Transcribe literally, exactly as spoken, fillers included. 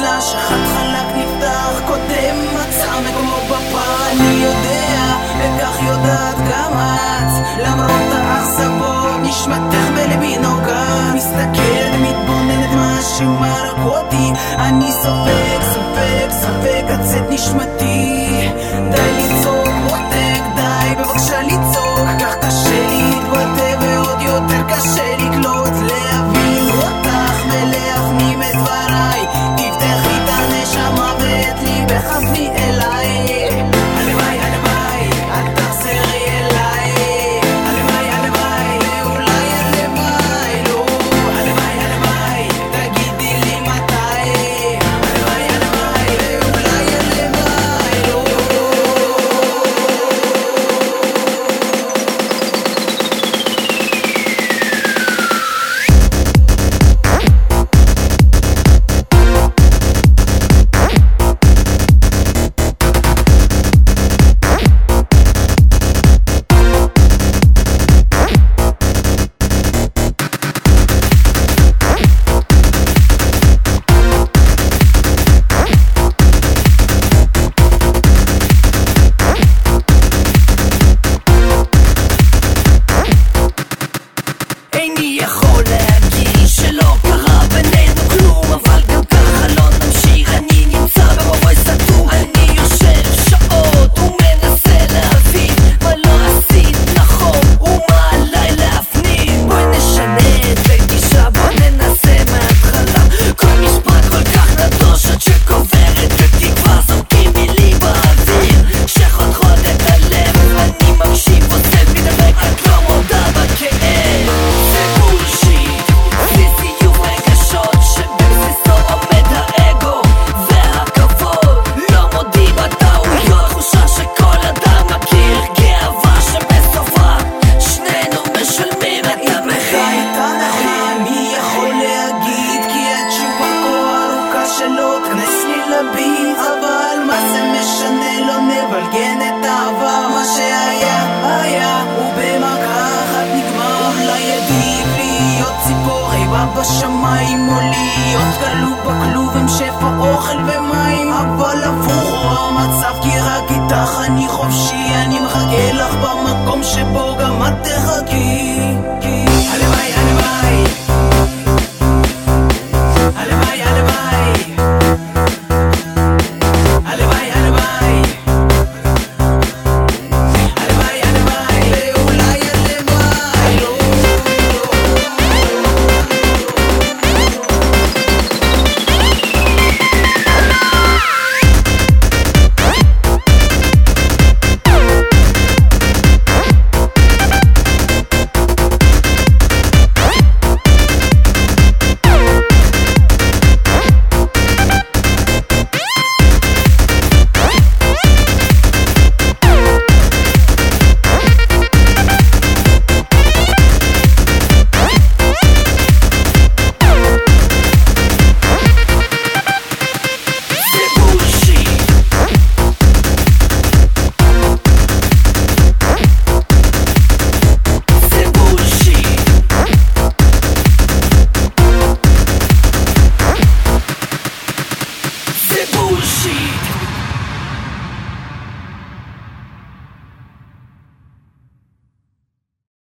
דלש, אחד חלק נפתח, קודם מצא מקומו בפעם. אני יודע, וכך יודעת גם את, למרות האכזבות נשמתך בלבי נוגעת. מסתכלת, מתבוננת, משהו מרק אותי, אני סופק, סופק, סופק עצת נשמתי. די לצעוק, מותק, די בבקשה לצעוק, כך קשה להתבטא ועוד יותר קשה לקלוט, להבין אותך ולהפנים את דבריי. תפתחי את הנשמה ואת ליבך הפני אליי. הלוואי, הלוואי, את תחזרי אליי. הלוואי, הלוואי, ואולי הלוואי לא. הלוואי, הלוואי, תגידי לי מתי. הלוואי, הלוואי, ואולי הלוואי לא. איני יכול להגיד שלא קרה בינינו כלום, אבל גם ככה לא נמשיך. אני נמצא במבוי סתום, אני יושב שעות ומנסה להבין מה לא עשית נכון ומה עליי להפנים. בואי נשנה את הגישה, בואי ננסה מההתחלה. כל משפט כל כך נדוש עד שקוברת בתקווה, זורקים מילים באוויר שחותכות את הלב. אני מקשיב, עושה מתאבק, את לא מודה בכאב. זה בולשיט, זה זיוף רגשות שבבסיסו עומד האגו והכבוד. לא מודים בטעויות, תחושה שכל אדם מכיר, גאווה שבסופה שנינו משלמים את המחיר. מי יכול להגיד כי התשובה כה ארוכה שלא תכנס לי לביט, אבל מה זה משנה, לא נבלגן את העבר. מה שהיה היה ובמכה אחת נגמר. אולי עדיף להיות ציפור איבה בשמיים, או להיות כלוא בכלוב עם שפע אוכל ומים. אבל עבורו המצב, כי רק איתך אני חופשי, אני מחכה לך במקום שבו גם את תחכי. הלוואי, הלוואי